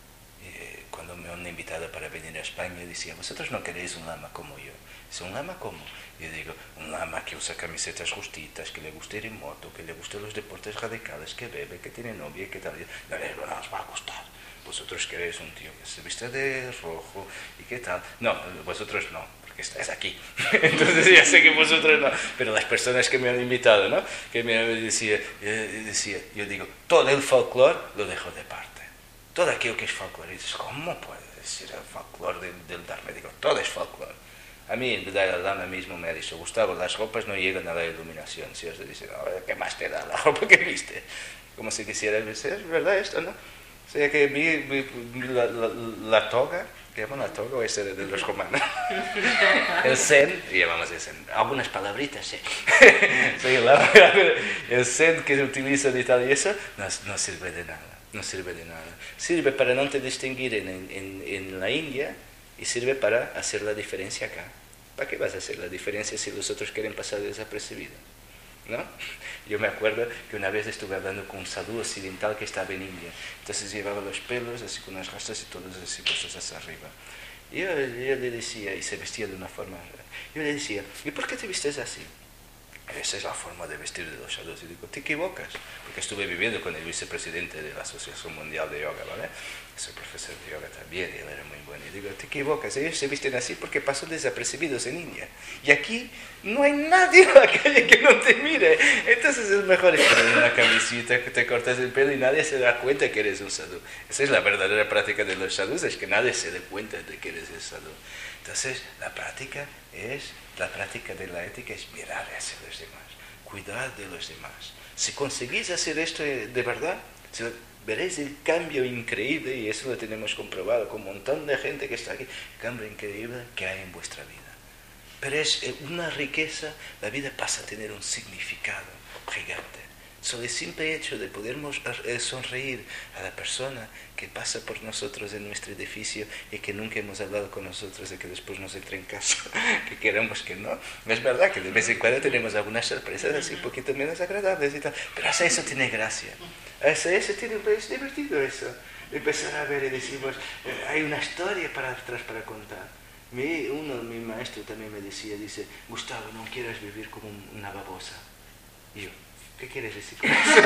cuando me han invitado para venir a España, decía, vosotros no queréis un lama como yo. Dice, ¿un lama cómo? Yo digo, un lama que usa camisetas justitas, que le guste ir en moto, que le guste los deportes radicales, que bebe, que tiene novia, que tal. No os va a gustar. Vosotros queréis un tío que se viste de rojo y qué tal. No, vosotros no, porque estáis aquí. Entonces ya sé que vosotros no. Pero las personas que me han invitado, ¿no? Que me decía, yo digo, todo el folclore lo dejo de parte. Todo aquello que es folclore. Y dices, ¿cómo puedes decir el folclore del Dharma? Digo, todo es folclore. A mí, el Dalai Lama mismo me ha dicho, Gustavo, las ropas no llegan a la iluminación. Si os dicen, ¿qué más te da la ropa que viste? Como si quisiera decir, es verdad esto, ¿no? O sea que la toga llaman la toga o ese de los romanos. El zen, llamamos el zen, algunas palabritas, sí. Sí, el zen que se utiliza en Italia, eso no sirve de nada, no sirve de nada. Sirve para no te distinguir en la India y sirve para hacer la diferencia acá. ¿Para qué vas a hacer la diferencia si los otros quieren pasar desapercibidos? ¿No? Yo me acuerdo que una vez estuve hablando con un sadhu occidental que estaba en India. Entonces llevaba los pelos así con unas rastas y todos así puestos hacia arriba. Y yo le decía, y se vestía de una forma rara. Yo le decía, ¿y por qué te vistes así? Esa es la forma de vestir de los sadhus. Y digo, te equivocas, porque estuve viviendo con el vicepresidente de la Asociación Mundial de Yoga, ¿vale? Soy profesor de yoga también y él era muy bueno. Y digo, te equivocas, ellos se visten así porque pasan desapercibidos en India. Y aquí no hay nadie en la calle que no te mire. Entonces es mejor poner una camisita, que te cortas el pelo y nadie se da cuenta que eres un sadhu. Esa es la verdadera práctica de los sadhus, es que nadie se dé cuenta de que eres el sadhu. Entonces la práctica de la ética es mirar hacia los demás, cuidar de los demás. Si conseguís hacer esto de verdad, veréis el cambio increíble, y eso lo tenemos comprobado con un montón de gente que está aquí, el cambio increíble que hay en vuestra vida. Pero es una riqueza, la vida pasa a tener un significado gigante. Solo el simple hecho de podernos sonreír a la persona que pasa por nosotros en nuestro edificio y que nunca hemos hablado con nosotros y que después nos entre en casa, que queremos que no. Es verdad que de vez en cuando tenemos algunas sorpresas así un poquito menos agradables y tal, pero hasta eso tiene gracia. Hasta eso es divertido eso. Empezar a ver y decimos, hay una historia para atrás para contar. Mi maestro también me decía, dice, Gustavo, no quieras vivir como una babosa. Y yo, ¿qué quieres decir con eso?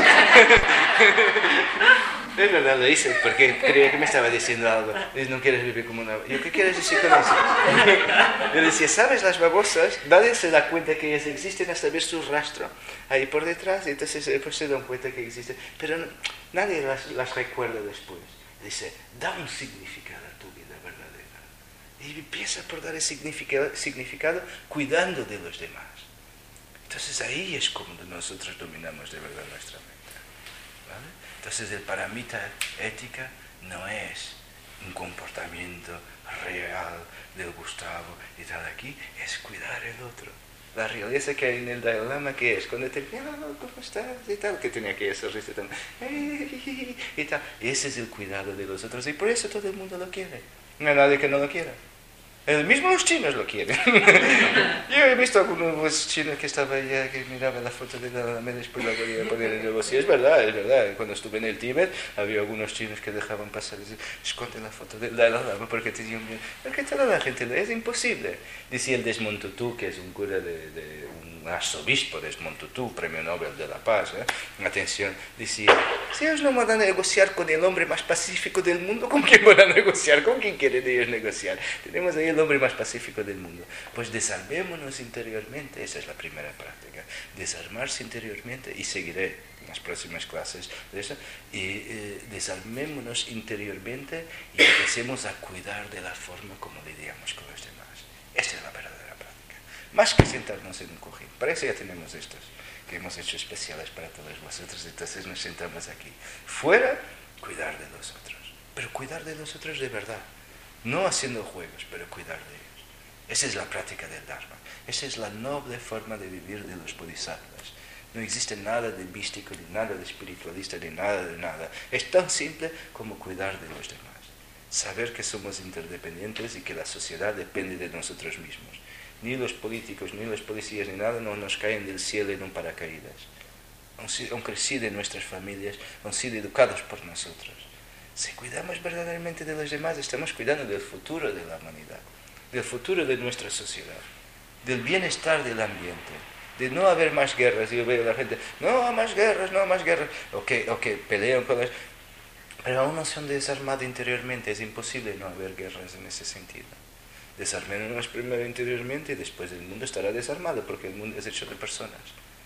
Es verdad, lo hice porque creía que me estaba diciendo algo. Dice, no quieres vivir como una babosa. Yo, ¿qué quieres decir con eso? Yo decía, ¿sabes las babosas? Nadie se da cuenta que ellas existen hasta ver su rastro ahí por detrás, y entonces pues, se dan cuenta que existen. Pero no, nadie las recuerda después. Dice, da un significado a tu vida verdadera. Y empieza por dar el significado cuidando de los demás. Entonces ahí es como nosotros dominamos de verdad nuestra mente, ¿vale? Entonces el paramita ética no es un comportamiento real del Gustavo y tal aquí, es cuidar el otro. La realeza que hay en el Dalai Lama, que es cuando te dice, ¿cómo estás? Y tal, que tenía que sonreírse también, y tal. Ese es el cuidado de los otros, y por eso todo el mundo lo quiere. No hay nadie que no lo quiera. Mismo los chinos lo quieren. Yo he visto algunos chinos que estaban allá, que miraban la foto de Dalai Lama y después la querían poner en el negocio. Es verdad. Cuando estuve en el Tíbet, había algunos chinos que dejaban pasar y decían, esconde la foto de Dalai Lama porque tenían miedo. Porque toda la gente, es imposible. Decía el Desmond Tutu, que es un cura un arzobispo Desmond Tutu, premio Nobel de la Paz, atención, decía, si ellos no van a negociar con el hombre más pacífico del mundo, ¿con quién van a negociar? ¿Con quién quieren ellos negociar? Tenemos ahí el hombre más pacífico del mundo. Pues desarmémonos interiormente, esa es la primera práctica, desarmarse interiormente, y seguiré en las próximas clases de eso, y desarmémonos interiormente y empecemos a cuidar de la forma como lidiamos con los demás. Esta es la verdadera práctica. Más que sentarnos en un cojín. Para eso ya tenemos estos que hemos hecho especiales para todos vosotros, entonces nos sentamos aquí. Fuera, cuidar de los otros. Pero cuidar de los otros de verdad. No haciendo juegos, pero cuidar de ellos. Esa es la práctica del Dharma. Esa es la noble forma de vivir de los bodhisattvas. No existe nada de místico, ni nada de espiritualista, ni nada de nada. Es tan simple como cuidar de los demás. Saber que somos interdependientes y que la sociedad depende de nosotros mismos. Ni los políticos, ni los policías, ni nada no nos caen del cielo en un paracaídas. Han crecido en nuestras familias, han sido educados por nosotros. Si cuidamos verdaderamente de los demás, estamos cuidando del futuro de la humanidad, del futuro de nuestra sociedad, del bienestar del ambiente, de no haber más guerras. Yo veo a la gente, no más guerras, no más guerras. Ok, pelean con las... Pero aún no se han desarmado interiormente, es imposible no haber guerras en ese sentido. Desarmémonos primero interiormente y después el mundo estará desarmado, porque el mundo es hecho de personas.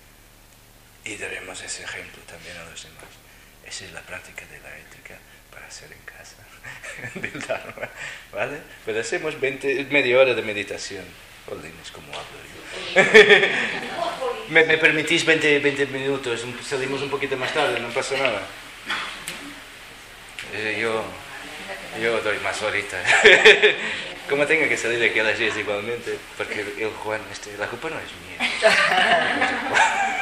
Y daremos ese ejemplo también a los demás. Esa es la práctica de la ética para hacer en casa del Dharma, ¿vale? Pero hacemos media hora de meditación. Jolines, ¿cómo hablo yo? ¿Me permitís 20 minutos? Salimos un poquito más tarde, no pasa nada. Yo Yo doy más ahorita. Como tengo que salir de aquí a las 10 igualmente, porque el Juan, la culpa no es mía.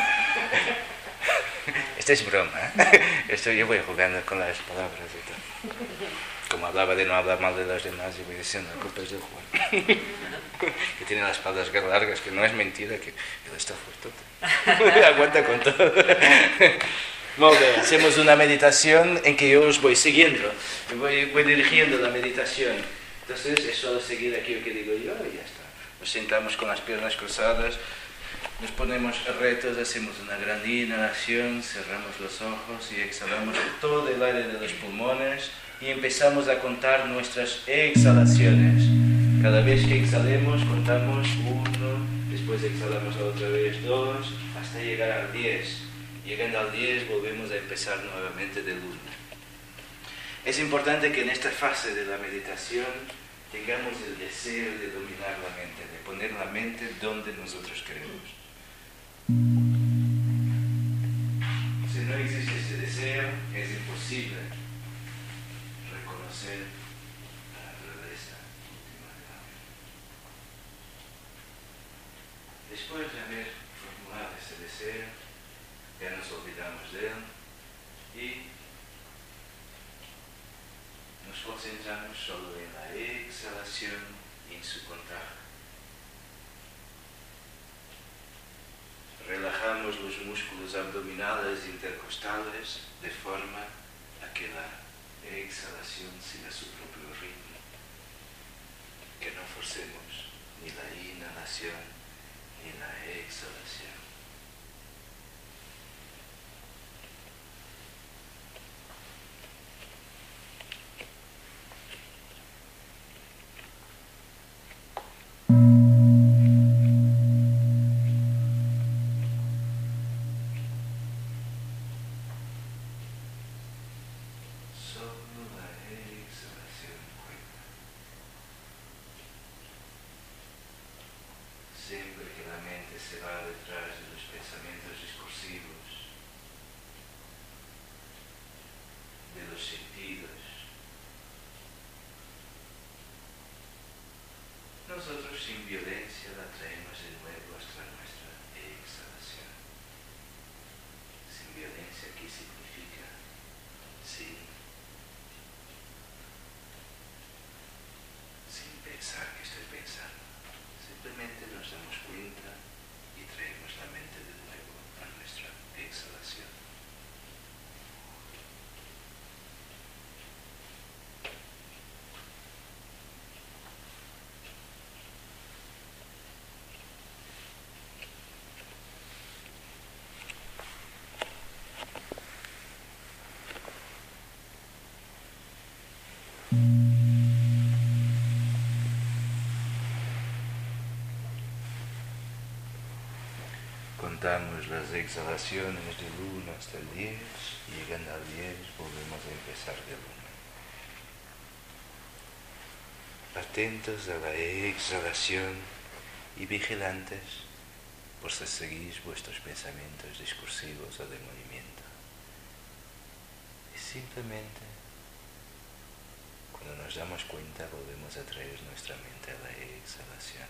Esto es broma, ¿eh? Yo voy jugando con las palabras y tal. Como hablaba de no hablar mal de los demás, yo voy diciendo, la culpa es del Juan. Que tiene las espaldas largas, que no es mentira, que él está fuerte. Aguanta con todo. Muy bien, hacemos una meditación en que yo os voy siguiendo, voy dirigiendo la meditación. Entonces es solo seguir aquí lo que digo yo y ya está. Nos sentamos con las piernas cruzadas, nos ponemos rectos, hacemos una gran inhalación, cerramos los ojos y exhalamos todo el aire de los pulmones y empezamos a contar nuestras exhalaciones. Cada vez que exhalemos contamos 1, después exhalamos otra vez 2, hasta llegar al 10. Llegando al 10 volvemos a empezar nuevamente del 1. Es importante que en esta fase de la meditación tengamos el deseo de dominar la mente, de poner la mente donde nosotros queremos. Si no existe ese deseo, es imposible reconocer la naturaleza última de la mente. Después de haber formulado ese deseo, ya nos olvidamos de él y nos concentramos solo en la exhalación y en su contagio. Relajamos los músculos abdominales intercostales de forma a que la exhalación siga su propio ritmo, que no forcemos ni la inhalación ni la exhalación. Siempre que la mente se va detrás de los pensamientos discursivos, de los sentidos, nosotros sin violencia la traemos de nuevo hasta nuestra exhalación. Sin violencia, ¿qué significa? Sin pensar que estoy pensando. Simplemente nos damos cuenta y traemos la mente de nuevo a nuestra exhalación. Contamos las exhalaciones del 1 hasta el 10 y llegando al 10 volvemos a empezar del 1. Atentos a la exhalación y vigilantes por si seguís vuestros pensamientos discursivos o de movimiento. Y simplemente, cuando nos damos cuenta, volvemos a traer nuestra mente a la exhalación.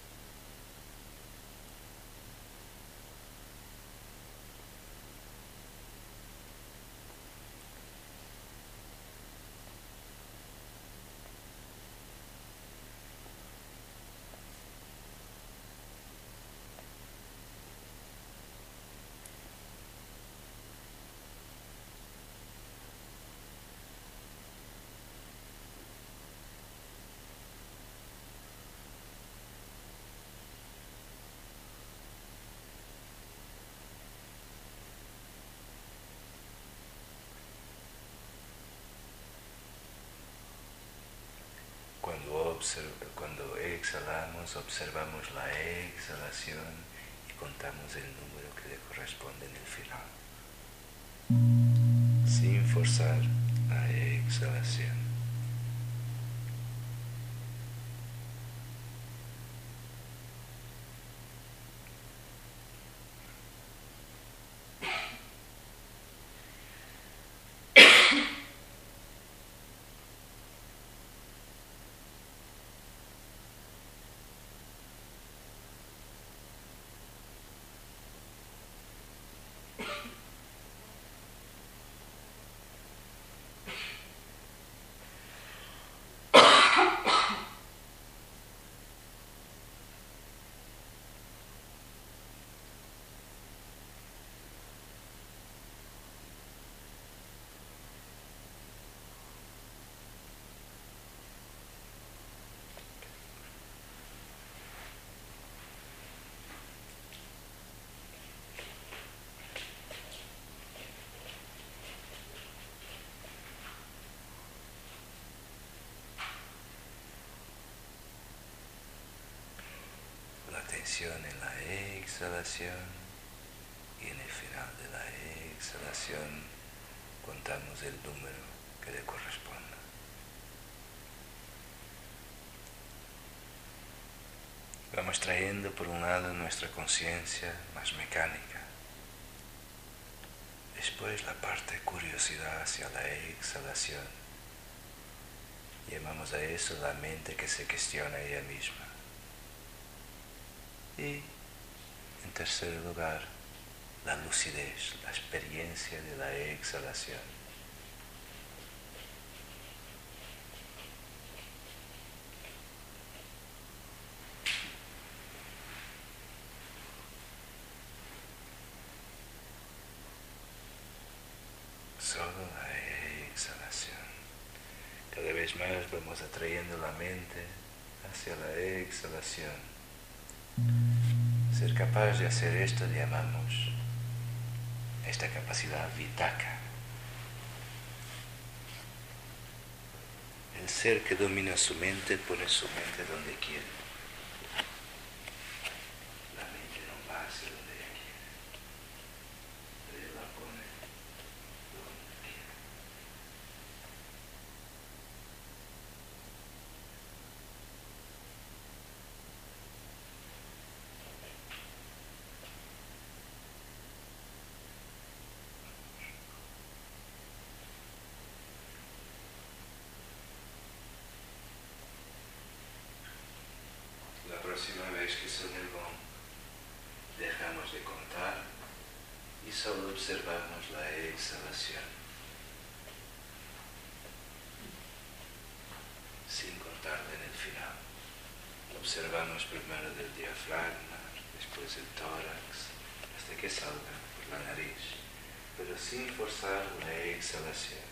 Cuando exhalamos, observamos la exhalación y contamos el número que le corresponde en el final, sin forzar la exhalación. atención en la exhalación y en el final de la exhalación contamos el número que le corresponda. Vamos trayendo por un lado nuestra conciencia más mecánica, después la parte de curiosidad hacia la exhalación. Llamamos a eso la mente que se cuestiona ella misma. Y en tercer lugar, la lucidez, la experiencia de la exhalación. Solo la exhalación. Cada vez más vamos atrayendo la mente hacia la exhalación. Ser capaz de hacer esto llamamos esta capacidad vitaka. El ser que domina su mente pone su mente donde quiere. La mente no va hacia donde ella quiere, pero él la pone donde quiere. La próxima vez que suene el gong, dejamos de contar y solo observamos la exhalación, sin contarla en el final. Observamos primero del diafragma, después el tórax, hasta que salga por la nariz, pero sin forzar la exhalación.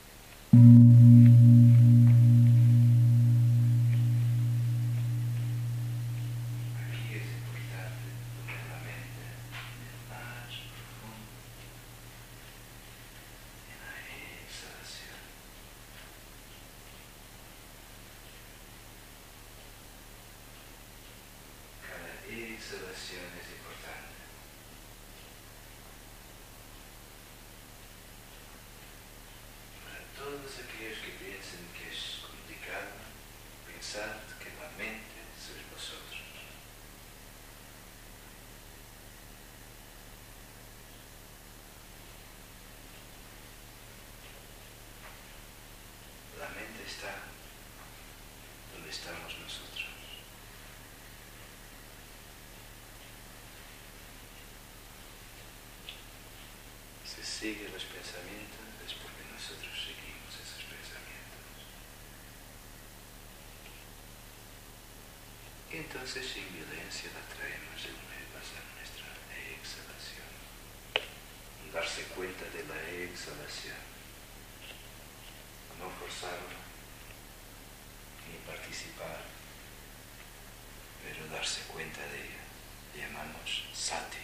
Exhalación es importante. Para todos aquellos que piensen que es complicado, pensad que la mente sois vosotros. La mente está donde estamos nosotros. Se sigue los pensamientos es porque nosotros seguimos esos pensamientos. Y entonces sin violencia la traemos de nuevas a nuestra exhalación. Darse cuenta de la exhalación. No forzarla, ni participar, pero darse cuenta de ella. Le llamamos sati.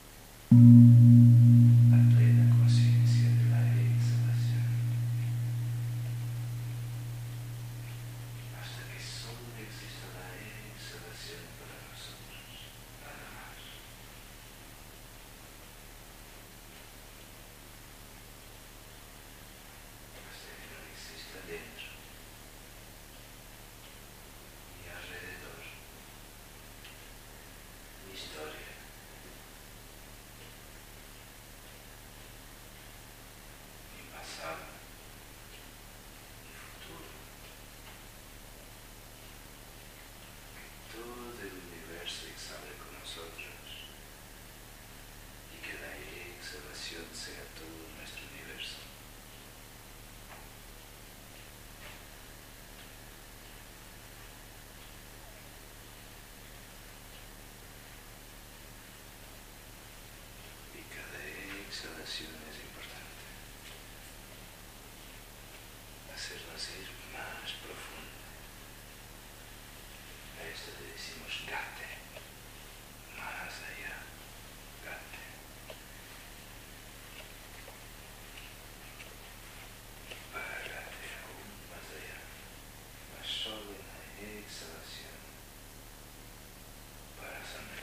Sea todo nuestro universo. Y cada exhalación es importante. Hacernos ir más profundo. A esto le decimos gate. Más allá. Gate. Párate aún más allá, mas solo en la exhalación para sanar.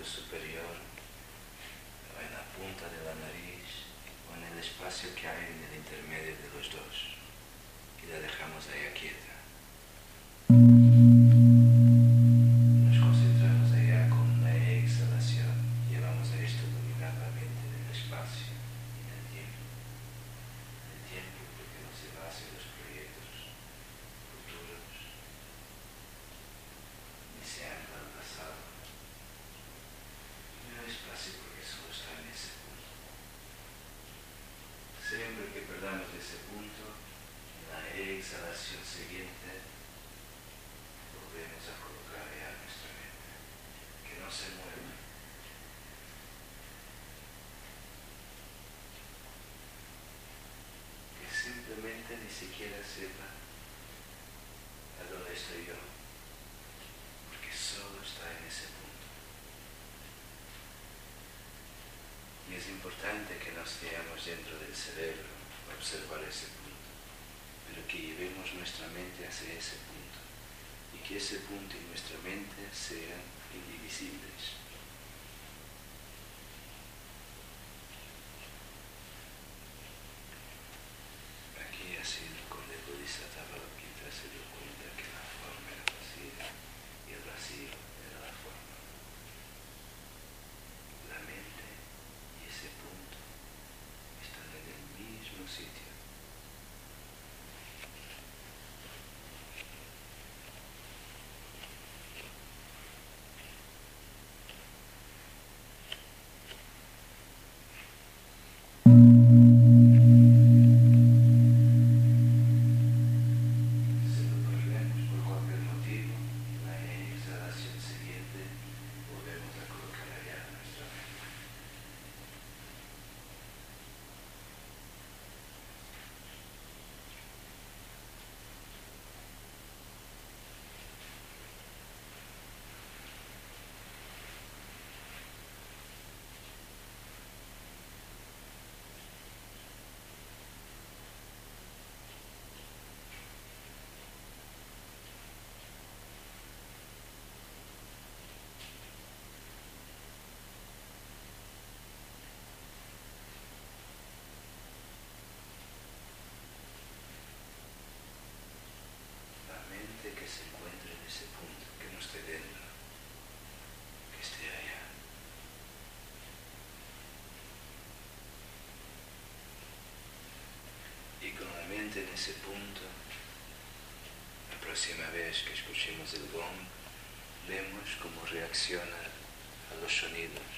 labio superior, o en la punta de la nariz, o en el espacio que hay en el intermedio de los dos. Y la dejamos ahí quieta. Nos concentramos allá con la exhalación. Llevamos a esto a dominar la mente del espacio y del tiempo. El tiempo porque no se va hacia los proyectos futuros, ni se ancla al pasado. Y el espacio porque solo está en ese punto. Siempre que perdamos ese punto, en la exhalación siguiente, volvemos a colocar ya nuestra mente, que no se mueva. Que simplemente ni siquiera sepa a dónde estoy yo, porque solo está en ese punto. Y es importante que nos veamos dentro del cerebro para observar ese punto, pero que llevemos nuestra mente hacia ese punto. Y que ese punto y nuestra mente sean indivisibles. Aquí así con el Bodhisattva Avalokita se dio cuenta que la forma era vacía y el vacío era la forma. La mente y ese punto están en el mismo sitio. Que se encuentre en ese punto, que no esté dentro, que esté allá. Y con la mente en ese punto, la próxima vez que escuchemos el gong, vemos cómo reacciona a los sonidos.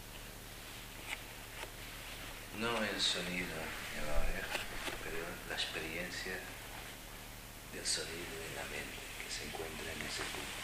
No el sonido en la oreja, pero la experiencia del sonido en la mente que se encuentra en ese punto.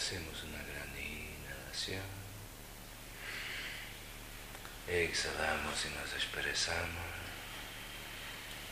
hacemos una gran inhalación. Exhalamos y nos expresamos.